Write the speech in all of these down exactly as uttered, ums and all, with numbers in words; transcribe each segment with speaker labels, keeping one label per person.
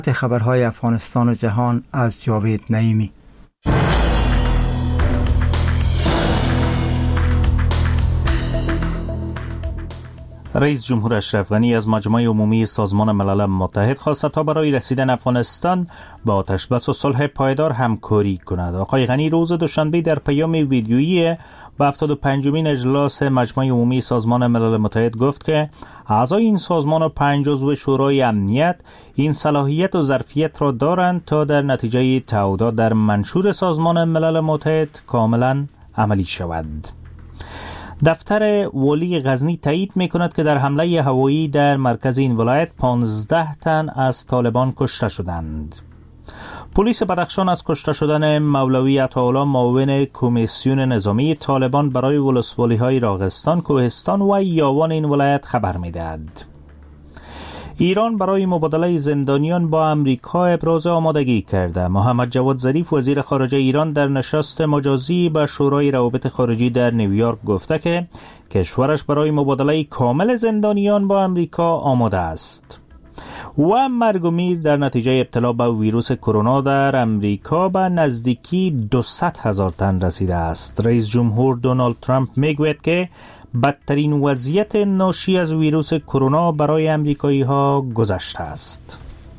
Speaker 1: خبرهای افغانستان و جهان از جاوید نعیمی.
Speaker 2: رئیس جمهور اشرف غنی از مجمع عمومی سازمان ملل متحد خواسته تا برای رسیدن افغانستان با آتشبس و صلح پایدار همکاری کند. آقای غنی روز دوشنبه در پیام ویدیویی به هفتاد و پنجمین اجلاس مجمع عمومی سازمان ملل متحد گفت که اعضای این سازمان و پنج عضو شورای امنیت این صلاحیت و ظرفیت را دارند تا در نتیجه تعهدات در منشور سازمان ملل متحد کاملا عملی شود. دفتر والی غزنی تایید می کند که در حمله هوایی در مرکز این ولایت پانزده تن از طالبان کشته شدند. پلیس بدخشان از کشته شدن مولوی عطاالله معاون کمیسیون نظامی طالبان برای ولسوالی های راغستان، کوهستان و یاوان این ولایت خبر می دهد. ایران برای مبادله زندانیان با امریکا ابراز آمادگی کرده. محمد جواد ظریف وزیر خارجه ایران در نشست مجازی با شورای روابط خارجی در نیویورک گفته که کشورش برای مبادله کامل زندانیان با امریکا آماده است. و مرگ و میر در نتیجه ابتلا به ویروس کرونا در امریکا به نزدیکی دویست هزار تن رسیده است. رئیس جمهور دونالد ترامپ میگوید که بدترین وضعیت ناشی از ویروس کرونا برای امریکایی ها گذشته است.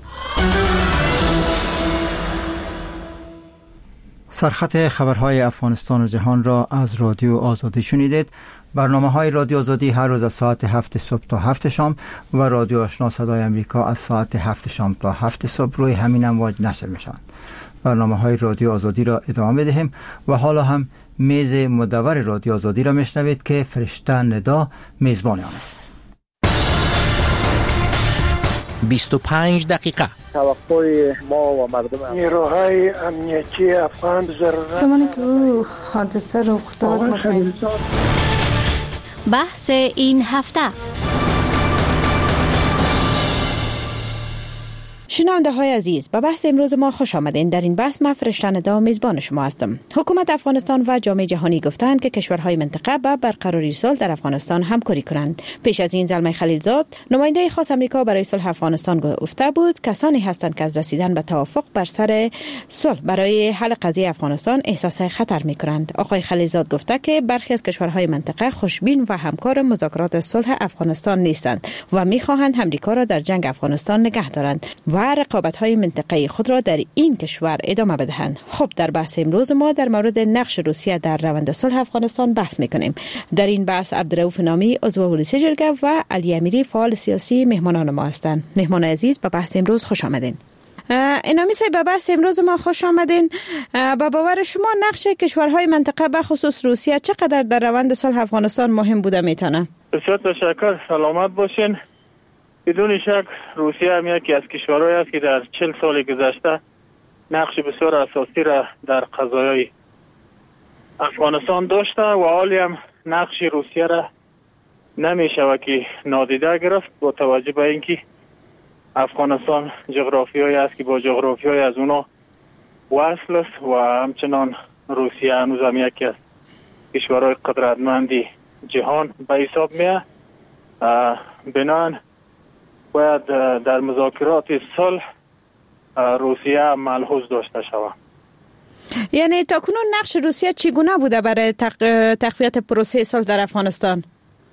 Speaker 1: سرخط خبرهای افغانستان و جهان را از رادیو آزادی شنیدید. برنامه های رادیو آزادی هر روز از ساعت هفت صبح تا هفت شام و رادیو آشنا صدای امریکا از ساعت هفت شام تا هفت صبح روی همین امواج نشر می شوند. برنامه های رادیو آزادی را ادامه دهیم و حالا هم میز مدور رادیو آزادی را میشنوید که فرشته ندا میزبان آن است.
Speaker 3: بیست و پنج دقیقه
Speaker 4: توقع ما و مردم
Speaker 5: نیروهای امنیتی افغان ضرورت
Speaker 6: زمانی که او حادثه رخ داد.
Speaker 7: بحث این هفته.
Speaker 6: شنونده های عزیز، به بحث امروز ما خوش آمدین. در این بحث من فرشته ندا میزبان شما هستم. حکومت افغانستان و جامعه جهانی گفتند که کشورهای منطقه به برقراری صلح در افغانستان همکاری کنند. پیش از این زلمه خلیلزاد، نماینده خاص امریکا برای صلح افغانستان گفته بود کسانی هستند که از رسیدن به توافق بر سر صلح برای حل قضیه افغانستان احساس خطر میکنند. آقای خلیلزاد گفته که برخی از کشورهای منطقه خوشبین و همکار مذاکرات صلح افغانستان نیستند و میخواهند امریکا را در جنگ افغانستان نگه دارند و رقابت‌های منطقه‌ای خود را در این کشور ادامه بدهند. خب در بحث امروز ما در مورد نقش روسیه در روند صلح افغانستان بحث می‌کنیم. در این بحث عبدالرؤوف نامی عضو پلیس جرگه و علی امیری فعال سیاسی مهمانان ما هستند. مهمان عزیز به بحث امروز خوش آمدین. اینامی صاحب به بحث امروز ما خوش آمدین. با باور شما نقش کشورهای منطقه به خصوص روسیه چقدر در روند صلح افغانستان مهم بوده میتونه؟
Speaker 4: بسیار تشکر، سلامت باشین. بدون شک روسیه هم یکی از کشورهایی است که در چهل سال گذشته نقش بسیار اساسی را در قضایای افغانستان داشته و حالی هم نقش روسیه را نمیشه که نادیده گرفت با توجه به اینکه افغانستان جغرافیایی است که با جغرافیای از اونا وصل است و همچنان روسیه هنوز هم یکی از کشورهای قدرتمندی جهان به حساب میاد. بنابراین باید در مذاکرات صلح روسیه ملحوظ داشته شود.
Speaker 6: یعنی تاکنون نقش روسیه چگونه بوده برای تق... تقویت پروسه صلح در افغانستان؟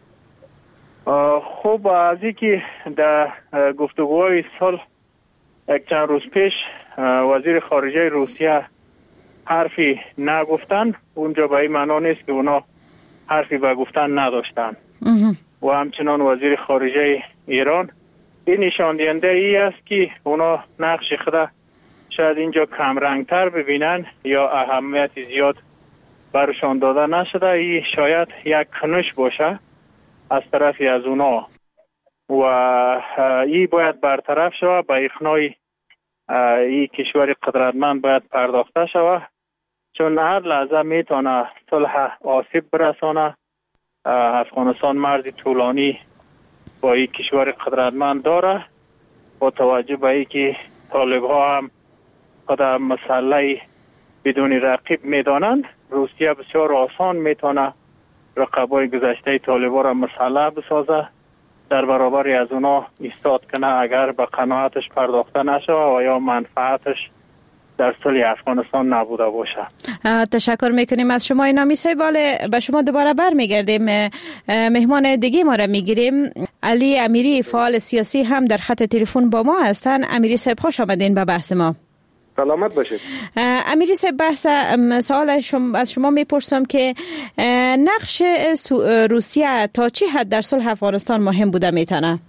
Speaker 4: خب از اینکه در گفتگوهای صلح یک چند روز پیش وزیر خارجه روسیه حرفی نگفتن، اونجا به این معنا نیست که اونا حرفی به گفتن نداشتن. و همچنان وزیر خارجه ایران این نشان دهنده ای است که اونا نقش خود شاید اینجا کم رنگتر ببینن یا اهمیت زیاد برشان داده نشده. این شاید یک کنش باشه از طرفی از اونا و این باید برطرف شود. به اقناع این کشور قدرتمند باید پرداخته شود، چون هر لحظه میتونه صلح آسیب برسانه. افغانستان مرز طولانی با این کشور قدرتمند داره. با توجه به اینکه طالب ها هم خود مسئله بدون رقیب میدانند، روسیه بسیار آسان میتونه رقبای گذشته طالب ها را مسئله بسازه در برابر از اونا ایستاد کنه اگر به قناعتش پرداخته نشه و یا منفعتش در صلح افغانستان نبوده باشه.
Speaker 6: تشکر میکنیم از شما اینامی صاحب. به شما دوباره بر میگردیم. مهمان دیگه ما را میگیریم. علی امیری فعال سیاسی هم در خط تلفن با ما هستن. امیری صاحب خوش آمدین به بحث ما.
Speaker 7: سلامت باشید.
Speaker 6: امیری صاحب، بحث سوال شما از شما میپرسم که نقش روسیه تا چه حد در صلح افغانستان مهم بوده میتونه؟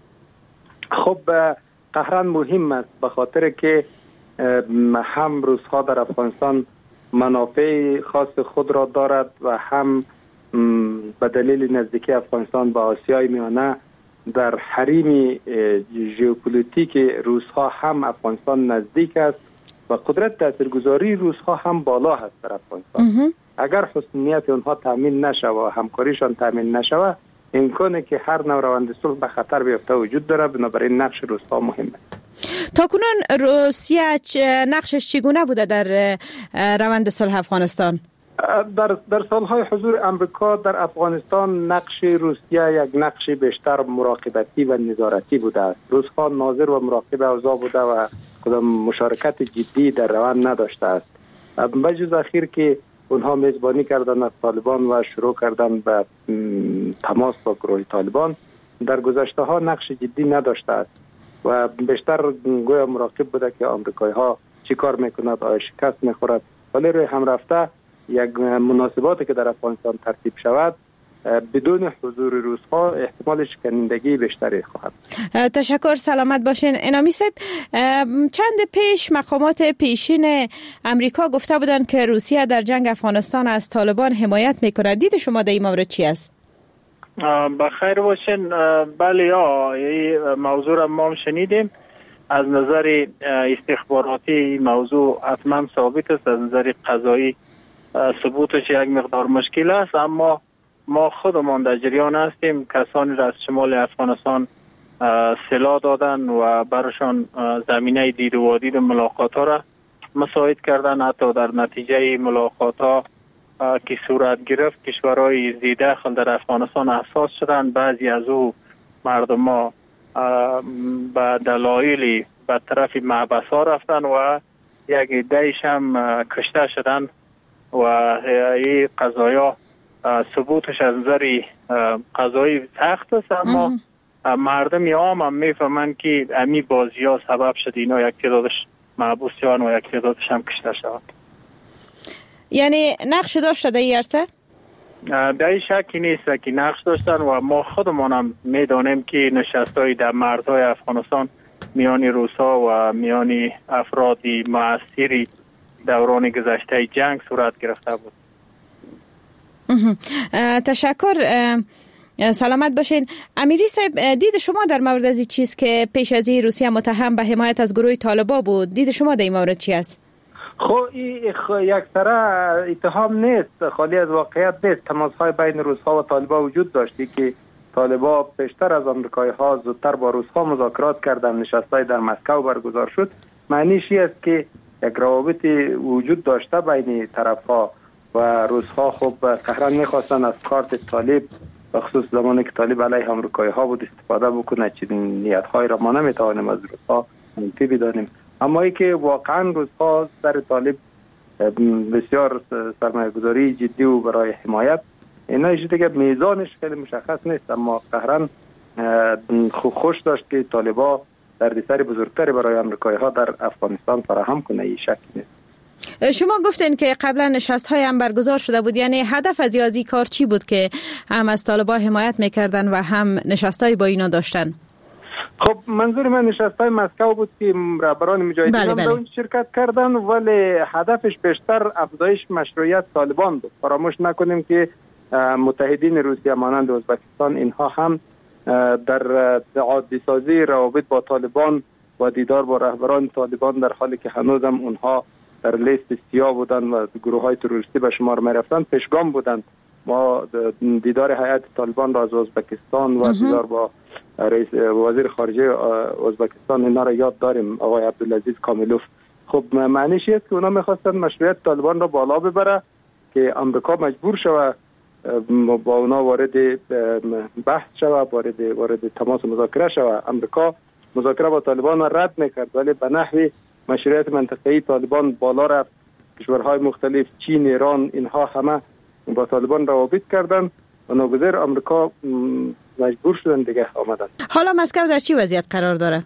Speaker 7: خب قهران مهم است به خاطر که هم روس‌ها در افغانستان منافع خاص خود را دارد و هم به دلیل نزدیکی افغانستان به آسیای میانه در حریم ژئوپلیتیک روس‌ها هم افغانستان نزدیک است و قدرت تاثیرگذاری روس‌ها هم بالا هست در افغانستان. اگر حسنیت اونها تامین نشه و همکاریشان تامین نشه امکانه که هر نوع روند صلح به خطر بیفته وجود داره. بنابراین نقش روس‌ها مهمه.
Speaker 6: تا کنون روسیه نقشش چگونه بوده در روند صلح افغانستان؟
Speaker 7: در در سالهای حضور امریکا در افغانستان نقش روسیه یک نقش بیشتر مراقبتی و نظارتی بوده است. روس‌ها ناظر و مراقب اوضاع بوده و کدام مشارکت جدی در روند نداشته است. بجز اخیر که اونها میزبانی کردن از طالبان و شروع کردن به تماس با گروه طالبان، در گذشته ها نقش جدی نداشته است و بیشتر گویا مراقب بوده که آمریکایی ها چی کار میکند، آیا شکست میخورد. ولی روی هم رفته یک مناسباتی که در افغانستان ترتیب شود بدون حضور روس‌ها احتمال شکنندگی بیشتری خواهد.
Speaker 6: تشکر، سلامت باشین. انامی صاحب، چند پیش مقامات پیشین امریکا گفته بودند که روسیه در جنگ افغانستان از طالبان حمایت میکند. دید شما در این مورد چی است؟
Speaker 4: بخیر باشین. بله، یا این موضوع را ما شنیدیم. از نظر استخباراتی موضوع حتما ثابت است، از نظر قضایی ثبوتش یک مقدار مشکل است، اما ما خودمان در جریان هستیم. کسانی را از شمال افغانستان سلاح دادن و برشان زمینه دید و دید ملاقات ها را مساعد کردن. حتی در نتیجه ملاقات ها که صورت گرفت کشورهای زی داخل در افغانستان احساس شدن. بعضی از او مردم ها به دلایلی به طرف محبس ها رفتن و یک عده‌ایش هم کشته شدن و این قضایا ثبوتش از نظر قضایی سخت است، اما مردم عام هم میفهمند که امی بازی ها سبب شد اینا یک تعدادش محبوس شوند و یک تعدادش هم کشته شوند.
Speaker 6: یعنی نقش داشته در این عرصه؟
Speaker 4: در این شکی نیست که نقش داشتن و ما خودمان هم میدانیم که نشست‌های در مرزهای افغانستان میان روس‌ها و میان افرادی مؤثری دوران گذشته جنگ صورت گرفته بود.
Speaker 6: تشکر، سلامت باشین. امیری صاحب، دید شما در مورد از این چیز که پیش از این روسیه متهم به حمایت از گروه طالبان بود، دید شما در این مورد چی است؟
Speaker 7: خب این یک طرح اتهام نیست، خالی از واقعیت نیست. تماس‌های بین روس‌ها و طالبان وجود داشتی که طالبان پیشتر از آمریکایی‌ها زودتر با روس‌ها مذاکرات کردند، نشست‌های در مسکو برگزار شد. معنیش این است که یک روابط وجود داشته بین طرف‌ها و روس‌ها خب قهرن می‌خواستن از کارت طالب به خصوص زمانی که طالب علیه آمریکایی‌ها بود استفاده بکنه. چنین نیت‌هایی را ما نمی‌توانیم از روس‌ها منفی بدانیم، اما ای که واقعا روس‌ها سر طالب بسیار سرمایه‌گذاری جدی و برای حمایت، اینا ایش دیگه میزانش خیلی مشخص نیست، اما قهرن خوش داشت که طالبا دردسر بزرگتری برای آمریکایی‌ها در افغانستان فراهم کنه. این شک نیست.
Speaker 6: شما گفتین که قبلا نشست‌های هم برگزار شده بود، یعنی هدف از این کار چی بود که هم از طالبان حمایت میکردن و هم نشست‌های با اینا داشتن؟
Speaker 7: خب منظور من نشست‌های مسکو بود که رهبران مجاهدین هم در اون شرکت کردن، ولی هدفش بیشتر افزایش مشروعیت طالبان بود. فراموش نکنیم که متحدین روسیه مانند ازبکستان اینها هم در عادی سازی روابط با طالبان و دیدار با رهبران طالبان در حالی که هنوز هم اونها در لیست سیاه بودن و گروه های تروریستی به شمار می رفتن پیشگام بودند. ما دیدار هیئت طالبان را از ازبکستان و دیدار با رئیس وزیر خارجه ازبکستان اینا را یاد داریم، آقای عبدالعزیز کاملوف. خب معنیش است که اونا میخواستن مشروعیت طالبان را بالا ببره که آمریکا مجبور شود با اونا وارد بحث شود، وارد وارد تماس مذاکره شود. امریکا مذاکره با طالبان را رد میکرد، ولی به نحوی مشروعیت منطقه‌ای طالبان بالا رفت. کشورهای مختلف، چین، ایران، اینها همه با طالبان روابط کردند و ناگزیر آمریکا مجبور شدن دیگه آمدن.
Speaker 6: حالا مسکو در چی وضعیت قرار داره؟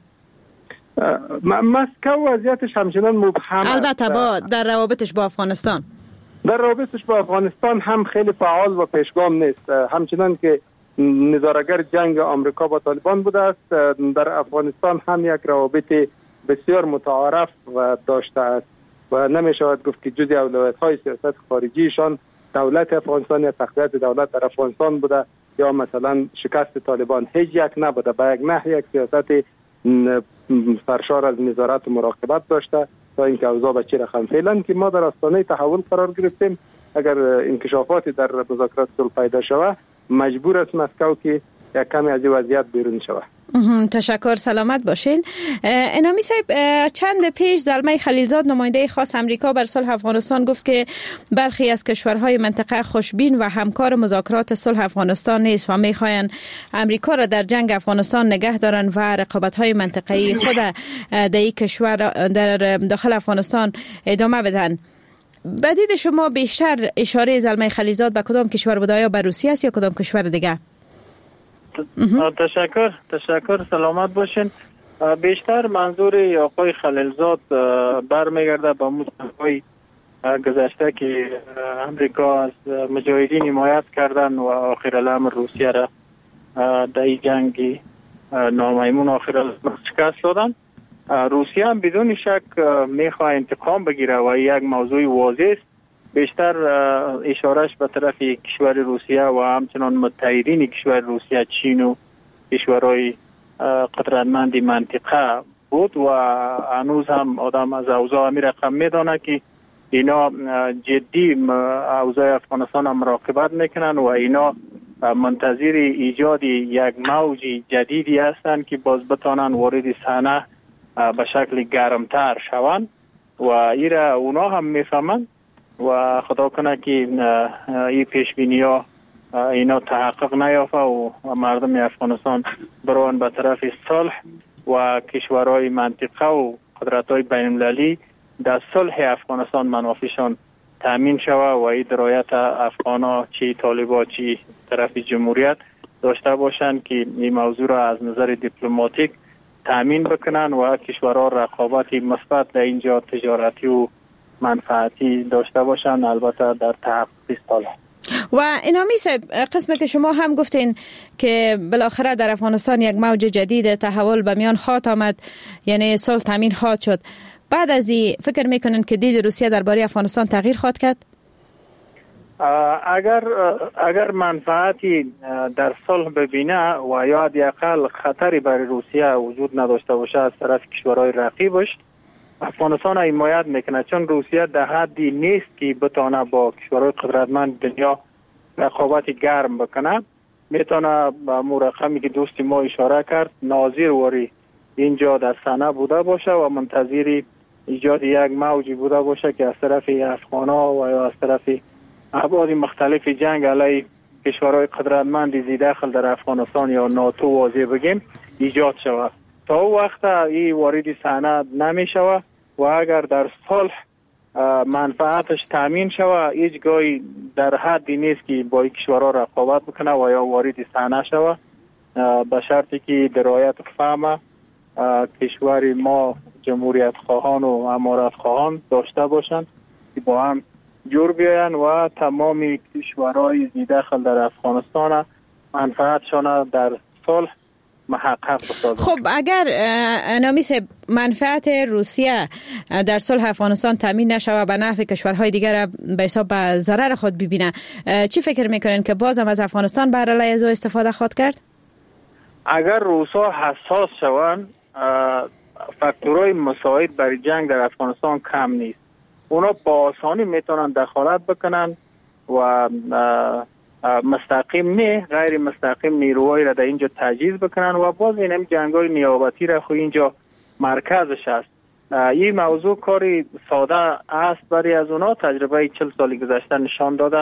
Speaker 7: مسکو وضعیتش همچنان مبهم،
Speaker 6: البته با در روابطش با افغانستان
Speaker 7: در روابطش با افغانستان هم خیلی فعال و پیشگام نیست. همچنان که نظاره‌گر جنگ آمریکا با طالبان بوده است، در افغانستان هم یک روابط بسیار متعارف و داشته است و نمی شود گفت که جزء اولویت‌های سیاست خارجیشان دولت افغانستان یا تقویت دولت در افغانستان بوده یا مثلا شکست طالبان. هیچ یک نبوده. به یک نحو یک سیاست سرشار از نظارت و مراقبت داشته تا اینکه اوضاع به چه رقم. فعلا که ما در آستانه تحول قرار گرفتیم، اگر انکشافاتی در مذاکرات صلح پیدا شود مجبور است مسکو که یک کمی از وضعیت بیرون شود.
Speaker 6: تشکر، سلامت باشین. انامی صاحب، چند پیش زلمه خلیلزاد نماینده خاص امریکا بر صلح افغانستان گفت که برخی از کشورهای منطقه خوشبین و همکار مذاکرات صلح افغانستان نیست و میخواین امریکا را در جنگ افغانستان نگه دارن و رقابت‌های منطقه‌ای خود در این کشور در داخل افغانستان ادامه بدن. بدید شما بیشتر اشاره زلمه خلیلزاد به کدام کشور بوده؟ یا به روسیه است یا کدام کشور دیگه؟
Speaker 4: تشکر تشکر سلامت باشین. بیشتر منظور آقای خلیلزاد برمیگرده به موضوعی گذشته که امریکا از مجاهدین حمایت کردن و آخر الامر روسیه را در این جنگ نامیمون آخر الامر شکست دادن. روسیه هم بدون شک میخواه انتقام بگیره و یک موضوع واضح است. بیشتر اشارش به طرف کشور روسیه و همچنان متحدین کشور روسیه، چین و کشورهای قدرتمند منطقه بود و هنوز هم آدم از اوضاع همی رقم میدانه که اینا جدی اوضاع افغانستان هم مراقبت میکنن و اینا منتظر ایجاد یک موج جدیدی هستند که باز بتانن وارد صحنه به شکل گرمتر شوند و ایره اونا هم میفهمند و خدا کنه که این پیشبینی ها اینا تحقق نیافته و مردم افغانستان برون به طرف صلح و کشورهای منطقه و قدرت‌های بین‌المللی در صلح افغانستان منافعشان تامین شود و این درایت افغانا چی طالبا چی طرف جمهوریت داشته باشند که این موضوع را از نظر دیپلماتیک تامین بکنن و کشورها رقابتی مثبت در اینجا تجارتی و منفعتی داشته باشند، البته در تحقق صلح.
Speaker 6: و انامی صاحب، قسمه که شما هم گفتین که بالاخره در افغانستان یک موج جدید تحول به میان خواهد آمد، یعنی صلح تامین خواهد شد. بعد از این فکر میکنین که دید روسیه درباره افغانستان تغییر خواهد کرد؟
Speaker 4: اگر اگر منفعتی در صلح ببینه و یا حداقل خطری برای روسیه وجود نداشته باشه از طرف کشورهای رقیبش، افغانستان را حمایت میکنه، چون روسیه در حدی نیست که بتونه با کشورهای قدرتمند دنیا رقابت گرم بکنه. میتونه با مرقمی که دوستی ما اشاره کرد ناظر وری اینجا در صحنه بوده باشه و منتظر ایجاد یک موجی بوده باشه که از طرف افغانا و یا از طرف ابعاد مختلف جنگ علیه کشورهای قدرتمند زی داخل در افغانستان یا ناتو واضح بگیم ایجاد شود. تا او وقت این وارد صحنه نمی شود و اگر در صلح منفعتش تامین شود هیچگاهی در حدی نیست که با این کشورها رقابت بکنه و یا وارد صحنه شود، به شرطی که درایت فهم کشور ما جمهوریت خواهان و امارت خواهان داشته باشند که با هم جور بیاین و تمام کشورهای زی داخل در افغانستان منفعتشان در صلح محقق بسازند.
Speaker 6: خب اگر نامی صاحب منفعت روسیه در صلح افغانستان تامین نشود به نفع کشورهای دیگر به حساب به ضرر خود ببینه، چی فکر میکنین که بازم از افغانستان بر علیه از او استفاده خواهد کرد؟
Speaker 4: اگر روسا حساس شوند فاکتورهای مساعد برای جنگ در افغانستان کم نیست. اونا با آسانی میتونن دخالت بکنن و مستقیم نه غیر مستقیم نیروهایی را در اینجا تجهیز بکنن و باز این جنگ‌های نیابتی را خو اینجا مرکزش است. این موضوع کاری ساده است برای از اونا. تجربه چهل سال گذشته نشان داده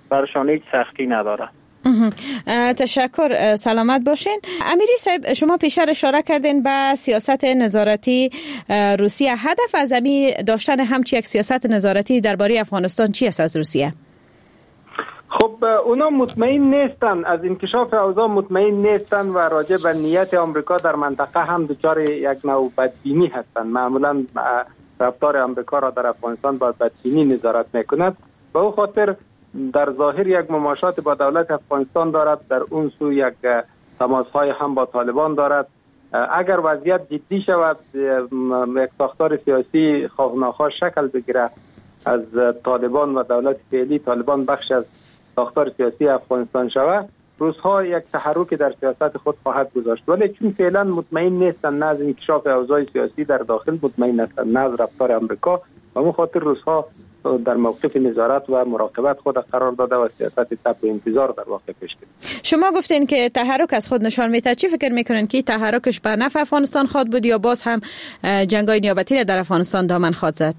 Speaker 4: برشان هیچ سختی نداره.
Speaker 6: تشکر، سلامت باشین. امیری صاحب، شما پیشتر اشاره کردین به سیاست نظارتی روسیه. هدف از امی داشتن همچی یک سیاست نظارتی درباره افغانستان چی است از روسیه؟
Speaker 7: خب اونا مطمئن نیستن از انکشاف اوضاع، مطمئن نیستن و راجع به نیت آمریکا در منطقه هم دچار یک نوع بدبینی هستند. معمولا رفتار آمریکا را در افغانستان با بدبینی نظارت میکند. به او خاطر در ظاهر یک مماشات با دولت افغانستان دارد، در اون سو یک تماس‌های هم با طالبان دارد. اگر وضعیت جدی شود، یک ساختار سیاسی خواه ناخواه شکل بگیره از طالبان و دولت فعلی، طالبان بخش از ساختار سیاسی افغانستان شود، روس‌ها یک تحرک در سیاست خود خواهد گذاشت. ولی چون فعلا مطمئن نیستن نه از انکشاف اوضاع سیاسی در داخل مطمئن هستند، نه از رفتار آمریکا، و اون خاطر روس‌ها در موقف نظارت و مراقبت خود قرار داده و سیاست تب و انتظار در واقع پیش گرفته.
Speaker 6: شما گفتین که تحرک از خود نشان میده. چی فکر میکنین که تحرکش به نفع افغانستان خواهد بود یا باز هم جنگ‌های نیابتی در افغانستان دامن خواهد زد؟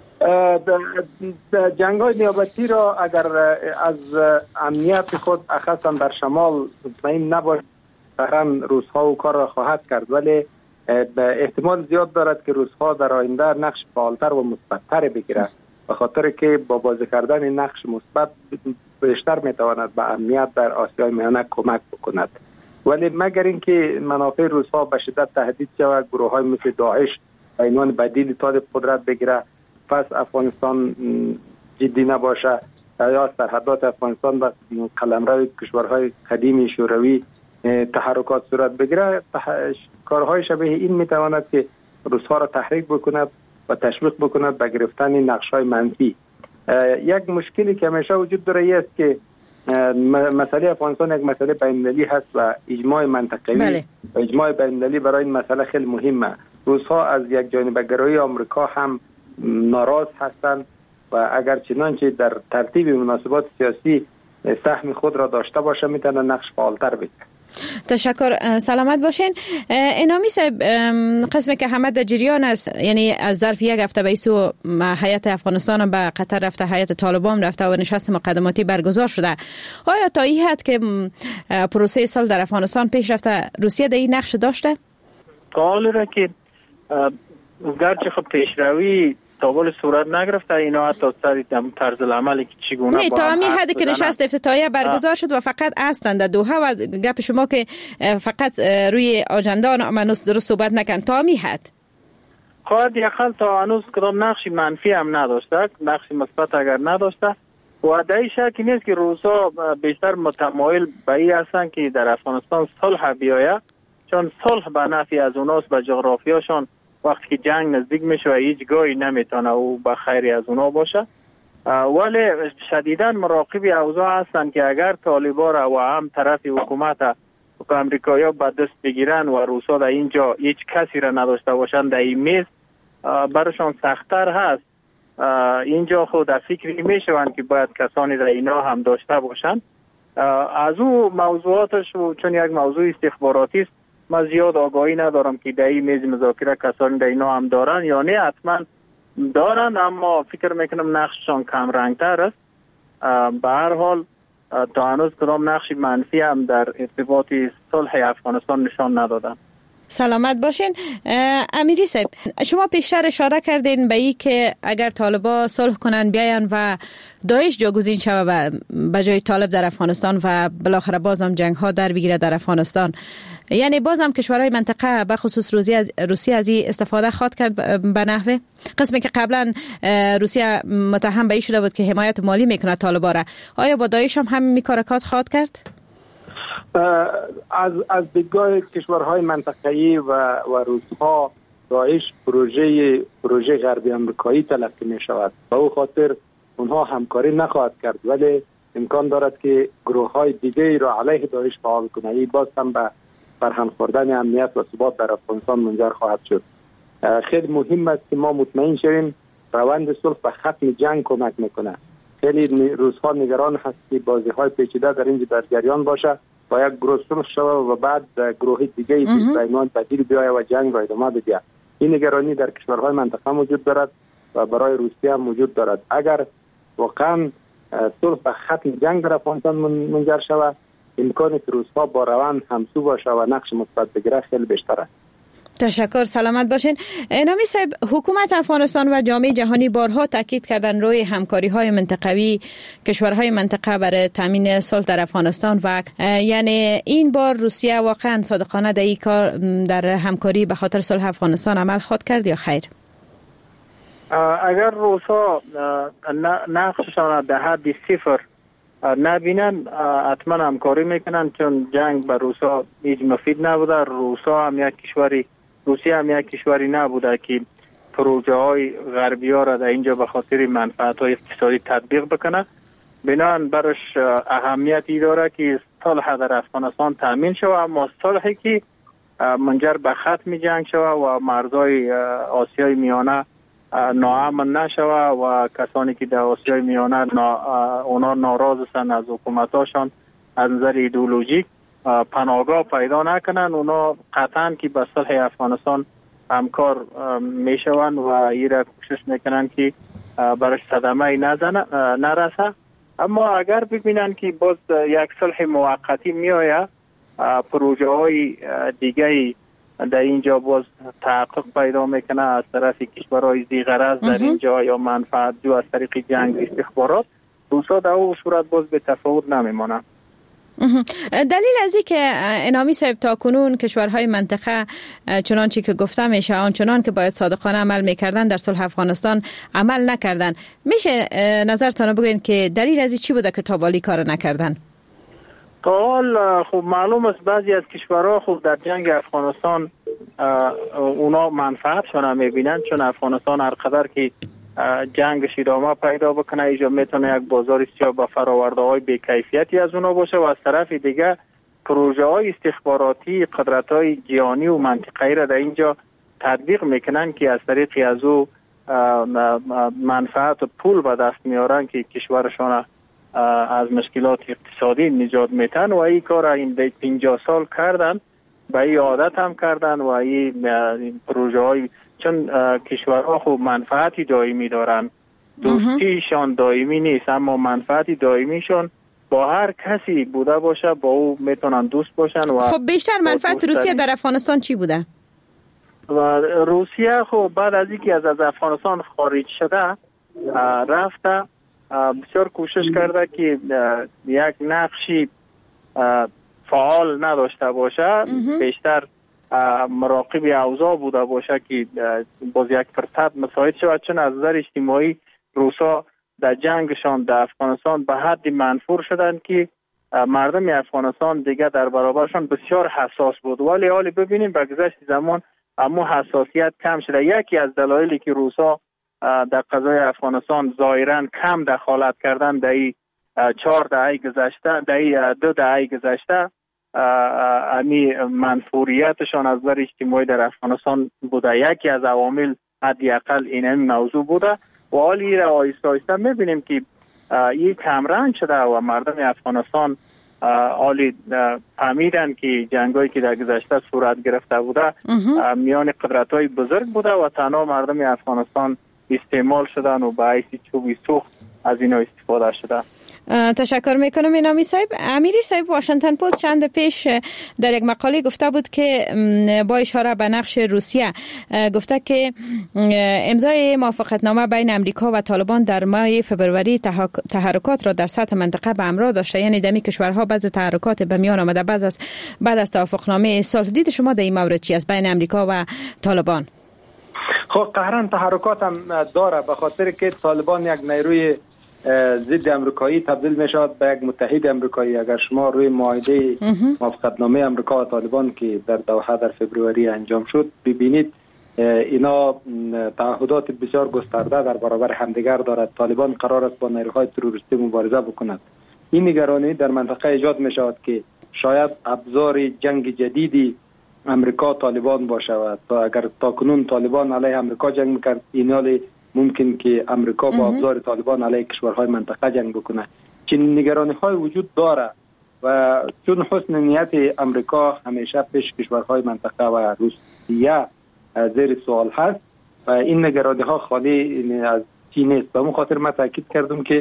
Speaker 7: جنگ‌های نیابتی را اگر از امنیت خود اخصا در شمال مطمئن نباشد، طبعا روس‌ها و کار را خواهد کرد، ولی به احتمال زیاد دارد که روس‌ها در آینده نقش فعالتر و مثبت‌تر بگیرد، به خاطر که با بازی کردن نقش مثبت بیشتر میتواند به امنیت در آسیای میانه کمک بکند. ولی مگر اینکه منافع روس‌ها به شدت تهدید شود، گروه‌های مثل داعش به عنوان بدیل طالب قدرت بگیره، پس افغانستان جدی نباشه یا سرحدات افغانستان و قلمرو کشورهای قدیمی شوروی تحرکات صورت بگیره، کارهای شبیه این میتواند که روس‌ها را تحریک بکند و تشویق بکند به گرفتن نقش‌های منفی. یک مشکلی که همیشه وجود داره است که مسئله افغانستان یک مسئله بین‌المللی هست و اجماع منطقه‌ای بله. و اجماع بین‌المللی برای این مسئله خیلی مهمه. روس‌ها از یک جانبه‌گرایی آمریکا هم ناراض هستند و اگر چنانچه در ترتیب مناسبات سیاسی سهم خود را داشته باشه میتونه نقش فعالتر بگیره.
Speaker 6: تشکر، سلامت باشین. انامی صاحب، قسمی که همه در جریان است، یعنی از ظرف یک هفته به ایسو هیئت افغانستان به قطر رفته، هیئت طالبان رفته و نشست مقدماتی برگزار شده. آیا تا این حد که پروسه صلح در افغانستان پیش رفته روسیه در این نقش داشته؟
Speaker 4: قال را که گرچه خب پیشروی تابل صورت نگرفته، اینا حتی سری طرز العملی که چگونه
Speaker 6: نه تا همین حدی که نشست افتتاحیه برگزار شد و فقط اصلا در دوحه و گپ شما که فقط روی آژاندا منوس درست صحبت نکن، تا همین حد
Speaker 4: خواهد یقل تا هنوز کدام نقشی منفی هم نداشته، نقشی مثبت اگر نداشته و در این شکی نیست که روسا بیشتر متمایل به این هستن که در افغانستان صلح بیاید، چون صلح به نفع از اوناست، به جغرافیاشون وقتی که جنگ نزدیک میشه و هیچ گاهی نمیتونه او به خیری از اونا باشه. ولی شدیداً مراقب اوضاع هستن که اگر طالبان را و هم طرف حکومت و امریکایی‌ها به دست بگیرن و روسا در اینجا هیچ کسی را نداشته باشن در این میز، برشان سخت‌تر هست. اینجا خود در فکری میشوند که باید کسانی را اینا هم داشته باشن. از او موضوعاتش چون یک موضوع استخباراتی است، من زیاد آگاهی ندارم که در این میز مذاکره کسانی در اینا هم دارن یا نه. حتما دارن، اما فکر میکنم نقششان کم رنگتر است. به هر حال تا هنوز کدام نقش منفی هم در ارتباط صلح افغانستان نشان ندادن.
Speaker 6: سلامت باشین. امیری صاحب، شما پیشتر اشاره کردین به این که اگر طالبا صلح کنن بیاین و داعش جاگزین شود به جای طالب در افغانستان و بالاخره بازم جنگ ها در بگیره در افغانستان، یعنی بازم کشورهای منطقه به خصوص روسیه از روسیه از این استفاده خواهد کرد به نحوه قسمی که قبلا روسیه متهم به این شده بود که حمایت مالی میکنه طالبا را. آیا با داعش هم همین کارکات خواهد کرد؟
Speaker 7: از از دیدگاه کشورهای منطقه‌ای و و روس‌ها داعش پروژه پروژه غربی آمریکایی تلقی می شود. به او خاطر اونها همکاری نخواهد کرد، ولی امکان دارد که گروه‌های دیگری را علیه داعش فعال کنه. این باز هم به برهم خوردن امنیت و ثبات در افغانستان منجر خواهد شد. خیلی مهم است که ما مطمئن شویم روند صلح به ختم جنگ کمک میکنه. خیلی روس‌ها نگران هست که بازی‌های پیچیده در اینجا در جریان باشه و یک گروه صلح شود و بعد گروه دیگه بینان بدیل بیاید و جنگ را ادامه بده. این نگرانی در کشورهای منطقه موجود دارد و برای روسیه هم موجود دارد. اگر واقعا صلح و ختم جنگ در افغانستان منجر شود، امکانی که روس‌ها با روند همسو باشه و نقش مثبت بگیره خیلی بیشتر است.
Speaker 6: تشکر، سلامت باشین. انامی صاحب، حکومت افغانستان و جامعه جهانی بارها تاکید کردن روی همکاری های منطقوی کشورهای منطقه برای تامین صلح در افغانستان و یعنی این بار روسیه واقعا صادقانه در این کار در همکاری به خاطر صلح افغانستان عمل خواهد کرد یا خیر؟
Speaker 4: اگر روسا نقششان در حد صفر نبینن حتما همکاری میکنن، چون جنگ به روسا هیچ مفید نبوده. روسا هم یک کشوری روسیه هم یک کشوری نبوده که پروژه های غربی ها را در اینجا به خاطر منفعت های اقتصادی تطبیق بکنه. بنابراین برش اهمیتی داره که صلح در افغانستان تامین شود، اما صلحی که منجر به ختم جنگ شود و مرزهای آسیای میانه ناامن نشود و کسانی که در آسیای میانه نا اونا ناراض هستند از حکومتاشان از نظر ایدئولوژیک پناهگاه پیدا نکنن، اونا قطعا که به صلح افغانستان همکار میشوند و این را کوشش میکنن که برش صدمه نزنه نرسه. اما اگر ببینن که باز یک صلح موقتی میآید، پروژه های دیگه در اینجا باز تحقق پیدا میکنه از طرف کشورهای ذی‌غرض در اینجا یا منفعت جو از طریق جنگ استخبارات، روسا در اون صورت باز به تفاوت نمیمانه.
Speaker 6: دلیل از این که انامی صاحب تا کنون کشورهای منطقه چنانچه که گفته میشه آنچنان که باید صادقانه عمل میکردن در صلح افغانستان عمل نکردن، میشه نظرتان بگوین که دلیل از این چی بوده که تا بالی کار نکردن؟
Speaker 4: تا حال خب معلوم است بعضی از کشورها خب در جنگ افغانستان اونا منفعتشون هم میبینن، چون افغانستان هر قدر که جنگش ادامه پیدا بکنه اینجا میتونه یک بازار سیاه با فراورده های بی‌کیفیتی از اونا باشه و از طرف دیگه پروژه های استخباراتی قدرت های جهانی و منطقه‌ای را در اینجا تطبیق میکنن که از طریق از او منفعت و پول به دست میارن که کشورشان از مشکلات اقتصادی نجات میتن و این کار این پنجاه سال کردن، به این عادت هم کردن و این پروژه های، چون کشورها خوب منفعتی دائمی دارن، دوستیشان دائمی نیست اما منفعتی دائمیشون با هر کسی بوده باشه با او میتونن دوست باشن. و
Speaker 6: خب بیشتر منفعت روسیه در افغانستان چی بوده؟
Speaker 4: و روسیه خب بعد از اینکه از از افغانستان خارج شده رفته بسیار کوشش کرده که یک نقشی فعال نداشته باشه، بیشتر مراقب اوضاع بوده باشه که باز یک فرصت مساعد شود، چون از نظر اجتماعی روسا در جنگشان در افغانستان به حدی منفور شدن که مردم افغانستان دیگه در برابرشان بسیار حساس بود. ولی حالی ببینیم به گذشت زمان اما حساسیت کم شده. یکی از دلایلی که روسا در قضای افغانستان ظاهرا کم دخالت کردن در این چهار دهه گذشته، در این دو دهه گذشته، امی منفوریتشان از نظر اجتماعی در افغانستان بوده. یکی از عوامل حداقل این موضوع بوده و حالی را آیسته آیسته میبینیم که این کمرنگ شده و مردم افغانستان حالی فهمیدن که جنگایی که در گذشته صورت گرفته بوده میان قدرت‌های بزرگ بوده و تنها مردم افغانستان استعمال شدن و به حیث چوبی سوخت از اینا استفاده شده.
Speaker 6: تشکر میکنم انامی صاحب. امیری صاحب واشنگتن پست چند پیش در یک مقاله گفته بود که با اشاره به نقش روسیه گفته که امضای موافقتنامه بین امریکا و طالبان در ماه فبروری تحرکات را در سطح منطقه به همراه داشته، یعنی دمی کشورها بعض تحرکات به میان آمده بعد از بعد از توافقنامه صلح. دید شما در این مورد چی است بین امریکا و طالبان؟
Speaker 7: خب قهرن تحرکات هم داره، به خاطر که طالبان یک نیروی ضد امریکایی تبدیل می شود به یک متحد امریکایی. اگر شما روی معاهده موافقتنامه امریکا و طالبان که در دوحه در فبروری انجام شد ببینید، اینا تعهدات بسیار گسترده در برابر همدیگر دارد. طالبان قرار است با نیروهای تروریستی مبارزه بکند. این نگرانی در منطقه ایجاد می شود که شاید ابزار جنگ جدیدی امریکا طالبان باشد و اگر تاکنون طالبان علیه امریکا جنگ میکرد، این حال ممکن که امریکا با ابزار طالبان علیه کشورهای منطقه جنگ بکنه. چنین نگرانی های وجود داره و چون حسن نیت امریکا همیشه پیش کشورهای منطقه و روسیه زیر سوال هست و این نگرانی ها خالی از چین نیست. به اون خاطر من تاکید کردم که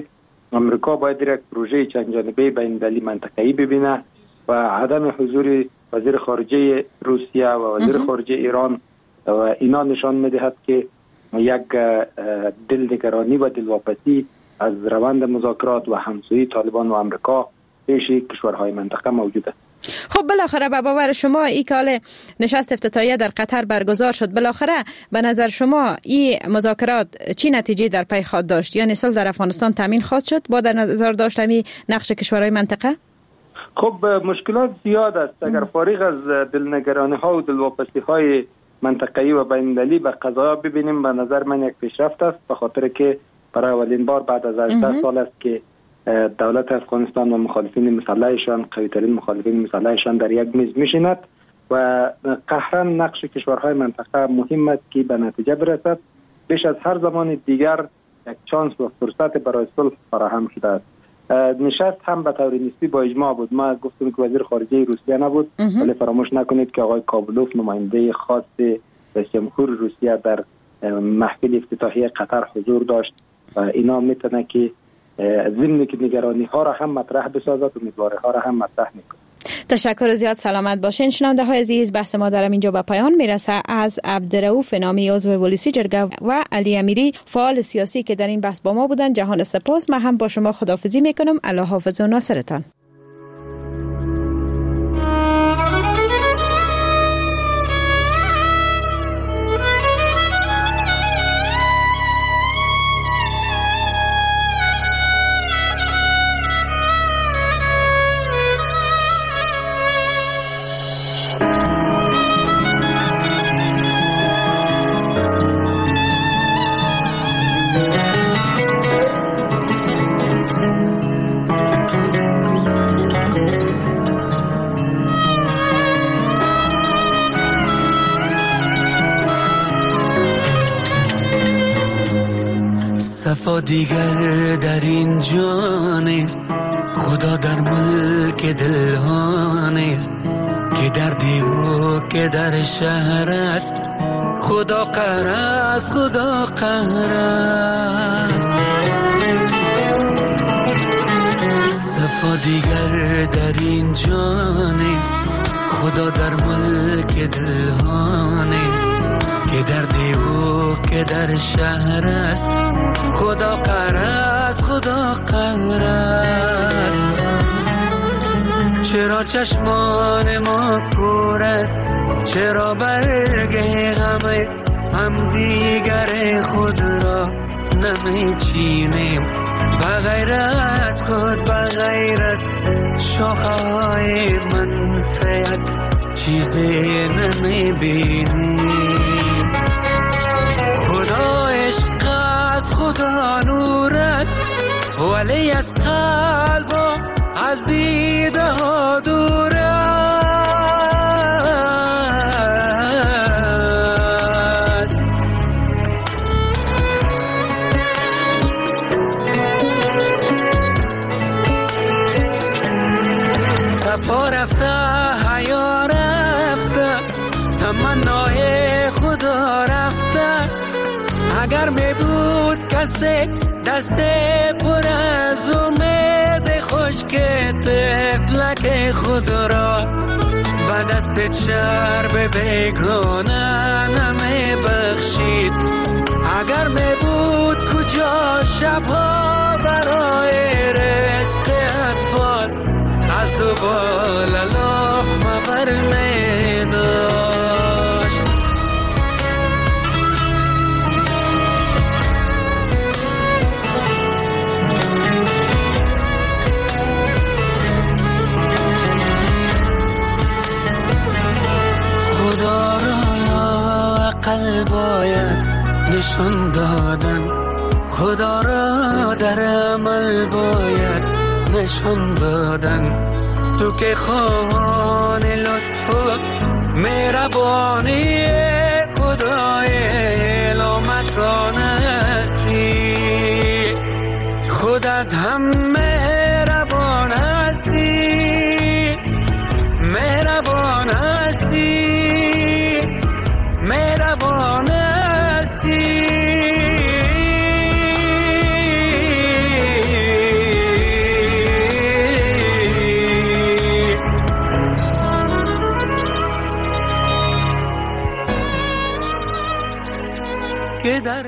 Speaker 7: امریکا باید یک پروژه چند جانبه بین المللی منطقه‌ای ببینه و عدم حضور وزیر خارجه روسیه و وزیر خارجه ایران و اینا نشان می‌دهد که یک دلنگرانی و دلواپسی از روند مذاکرات و همسویی طالبان و امریکا پیش کشورهای منطقه موجود است.
Speaker 6: خب بالاخره به باور شما این کال نشست افتتاحیه در قطر برگزار شد، بالاخره به نظر شما این مذاکرات چی نتیجه در پی خواهد داشت؟ یعنی صلح در افغانستان تامین خواهد شد با در نظر داشتن نقش کشورهای منطقه؟
Speaker 7: خب مشکلات زیاد است. اگر فارغ از دلنگرانی ها و دلواپسی های منطقه‌ای و بین المللی به قضایا ببینیم، به نظر من یک پیشرفت است، به خاطر که برای اولین بار بعد از هجده سال است که دولت افغانستان و مخالفین مسلحشان، قوی‌ترین مخالفین مسلحشان در یک میز میشیند و قهراً نقش کشورهای منطقه مهم است که به نتیجه برسد. بیش از هر زمان دیگر یک چانس و فرصت برای صلح فراهم شده است. نشست هم به طور نسبی با اجماع بود. ما گفتیم که وزیر خارجه روسیه نبود، ولی فراموش نکنید که آقای کابلوف نماینده خاص رئیس جمهور روسیه در محفل افتتاحیه قطر حضور داشت و اینا میتونه که ضمن که نگرانی ها را هم مطرح بسازد، امیدواری ها را هم مطرح میکنه.
Speaker 6: تشکر زیاد، سلامت باشین. شنونده های عزیز، بحث ما در اینجا به پایان میرسه. از عبدالرؤوف نامی عضو پلیسی جرگه و علی امیری فعال سیاسی که در این بحث با ما بودن جهان سپاس. من هم با شما خداحافظی میکنم. الله حافظ و ناصرتان.
Speaker 8: صفا دیگر در این جان است، خدا در ملک دل ها نیست، که در دیو که در شهر است، خدا قهر است، خدا قهر است. صفا دیگر در این جان است، خدا در ملک دل ها نیست، که در دیو که در شهر است، خدا قهر است، خدا قهر است. چرا چشمان ما کور است، چرا برگ غم هم دیگر خود را نمی چینیم، بغیر از خود بغیر از شاخه های منفعت چیزی نمی بینیم. خدا عشق است، خدا نور است، ولی از قلب و از دیده ها دور است. صفا رفته، حیا رفته، تمنای خدا رفته. اگر می بود کسی دست پر از امید خشک طفلک خود را و دست چرب بیگانه نمی بخشید. اگر می بود کجا شبها برای رزق اطفال از زبال لقمه بر می داشت. خدا را عقل باید نشان دادن، خدا را در عمل باید نشان دادن. تو که خواهان لطف و مهربانی خدای لامکان هستی، خودت هم